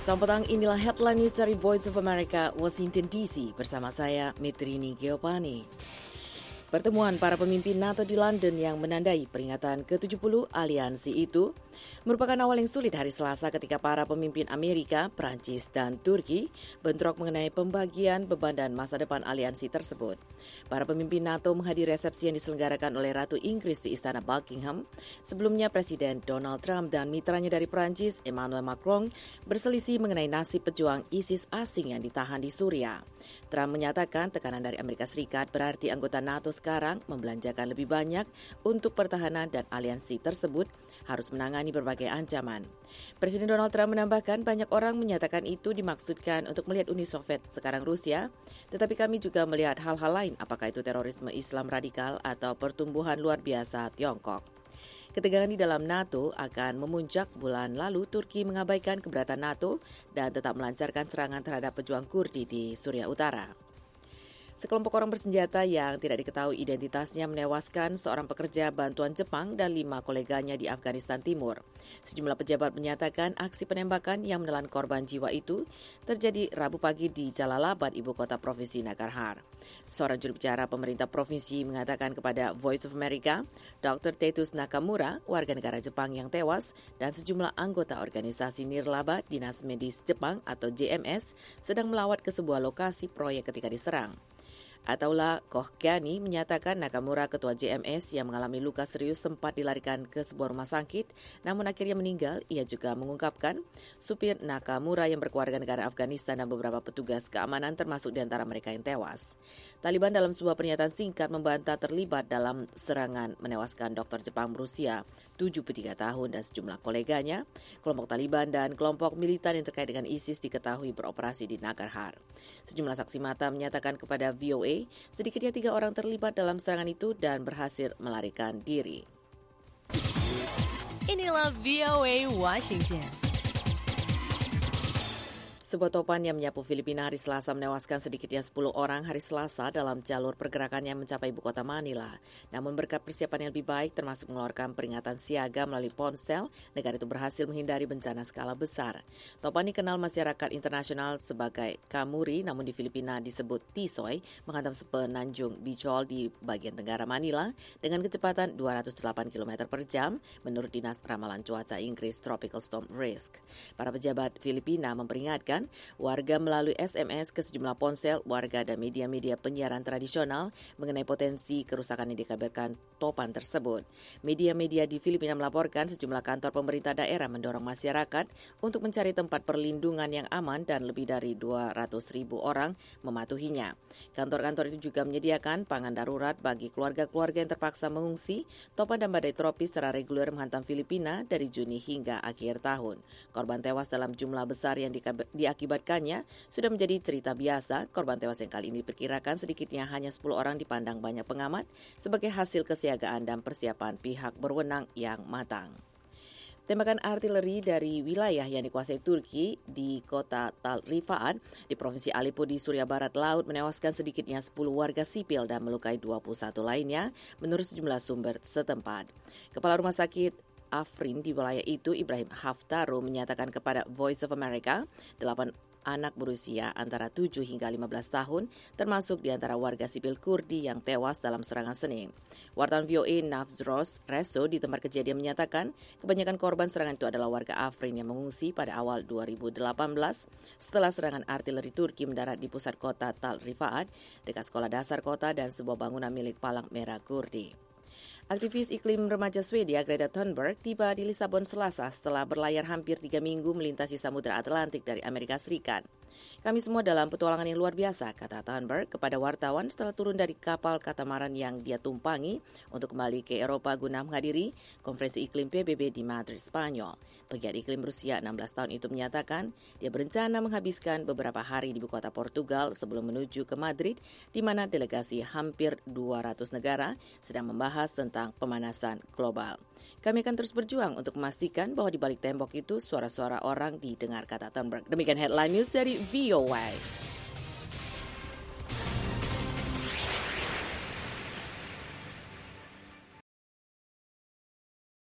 Selamat petang, inilah headline news dari Voice of America, Washington DC. Bersama saya, Mitrini Geopani. Pertemuan para pemimpin NATO di London yang menandai peringatan ke-70 aliansi itu merupakan awal yang sulit hari Selasa ketika para pemimpin Amerika, Prancis, dan Turki bentrok mengenai pembagian beban dan masa depan aliansi tersebut. Para pemimpin NATO menghadiri resepsi yang diselenggarakan oleh Ratu Inggris di Istana Buckingham. Sebelumnya Presiden Donald Trump dan mitranya dari Prancis, Emmanuel Macron, berselisih mengenai nasib pejuang ISIS asing yang ditahan di Suriah. Trump menyatakan tekanan dari Amerika Serikat berarti anggota NATO sekarang membelanjakan lebih banyak untuk pertahanan dan aliansi tersebut harus menangani berbagai ancaman. Presiden Donald Trump menambahkan banyak orang menyatakan itu dimaksudkan untuk melihat Uni Soviet sekarang Rusia, tetapi kami juga melihat hal-hal lain, apakah itu terorisme Islam radikal atau pertumbuhan luar biasa Tiongkok. Ketegangan di dalam NATO akan memuncak. Bulan lalu Turki mengabaikan keberatan NATO dan tetap melancarkan serangan terhadap pejuang Kurdi di Suriah Utara. Sekelompok orang bersenjata yang tidak diketahui identitasnya menewaskan seorang pekerja bantuan Jepang dan 5 koleganya di Afghanistan Timur. Sejumlah pejabat menyatakan aksi penembakan yang menelan korban jiwa itu terjadi Rabu pagi di Jalalabad, ibu kota provinsi Nangarhar. Seorang juru bicara pemerintah provinsi mengatakan kepada Voice of America, Dr. Tetus Nakamura, warga negara Jepang yang tewas, dan sejumlah anggota organisasi nirlaba Dinas Medis Jepang atau JMS sedang melawat ke sebuah lokasi proyek ketika diserang. Ataullah Kohgani menyatakan Nakamura, ketua JMS yang mengalami luka serius, sempat dilarikan ke sebuah rumah sakit, namun akhirnya meninggal. Ia juga mengungkapkan supir Nakamura yang berkeluarga negara Afghanistan dan beberapa petugas keamanan termasuk di antara mereka yang tewas. Taliban dalam sebuah pernyataan singkat membantah terlibat dalam serangan menewaskan dokter Jepang berusia 73 tahun dan sejumlah koleganya. Kelompok Taliban dan kelompok militan yang terkait dengan ISIS diketahui beroperasi di Nangarhar. Sejumlah saksi mata menyatakan kepada VOA sedikitnya 3 orang terlibat dalam serangan itu dan berhasil melarikan diri. Inilah VOA Washington. Sebuah topan yang menyapu Filipina hari Selasa menewaskan sedikitnya 10 orang hari Selasa dalam jalur pergerakannya mencapai ibu kota Manila. Namun berkat persiapan yang lebih baik termasuk mengeluarkan peringatan siaga melalui ponsel, negara itu berhasil menghindari bencana skala besar. Topan dikenal masyarakat internasional sebagai Kamuri, namun di Filipina disebut Tisoy, menghantam sepenanjung Bicol di bagian tenggara Manila dengan kecepatan 208 km per jam menurut Dinas Ramalan Cuaca Inggris Tropical Storm Risk. Para pejabat Filipina memperingatkan warga melalui SMS ke sejumlah ponsel warga dan media-media penyiaran tradisional mengenai potensi kerusakan yang dikabarkan topan tersebut. Media-media di Filipina melaporkan sejumlah kantor pemerintah daerah mendorong masyarakat untuk mencari tempat perlindungan yang aman dan lebih dari 200,000 orang mematuhinya. Kantor-kantor itu juga menyediakan pangan darurat bagi keluarga-keluarga yang terpaksa mengungsi. Topan dan badai tropis secara reguler menghantam Filipina dari Juni hingga akhir tahun. Korban tewas dalam jumlah besar yang diakibatkannya sudah menjadi cerita biasa. Korban tewas yang kali ini diperkirakan sedikitnya hanya 10 orang dipandang banyak pengamat sebagai hasil kesiagaan dan persiapan pihak berwenang yang matang. Tembakan artileri dari wilayah yang dikuasai Turki di kota Tal Rifa'at di Provinsi Aleppo di Suriah Barat Laut menewaskan sedikitnya 10 warga sipil dan melukai 21 lainnya menurut sejumlah sumber setempat. Kepala Rumah Sakit Afrin di wilayah itu, Ibrahim Haftaru, menyatakan kepada Voice of America 8 anak berusia antara 7 hingga 15 tahun, termasuk di antara warga sipil Kurdi yang tewas dalam serangan Senin. Wartawan VOA Navzros Reso di tempat kejadian menyatakan kebanyakan korban serangan itu adalah warga Afrin yang mengungsi pada awal 2018 setelah serangan artileri Turki mendarat di pusat kota Tal Rifa'at dekat sekolah dasar kota dan sebuah bangunan milik Palang Merah Kurdi. Aktivis iklim remaja Swedia Greta Thunberg tiba di Lisabon Selasa setelah berlayar hampir 3 minggu melintasi Samudra Atlantik dari Amerika Serikat. Kami semua dalam petualangan yang luar biasa, kata Thunberg kepada wartawan setelah turun dari kapal katamaran yang dia tumpangi untuk kembali ke Eropa guna menghadiri konferensi iklim PBB di Madrid, Spanyol. Pegiat iklim berusia 16 tahun itu menyatakan dia berencana menghabiskan beberapa hari di ibu kota Portugal sebelum menuju ke Madrid, di mana delegasi hampir 200 negara sedang membahas tentang pemanasan global. Kami akan terus berjuang untuk memastikan bahwa di balik tembok itu suara-suara orang didengar, kata Thunberg. Demikian headline news dari VOA.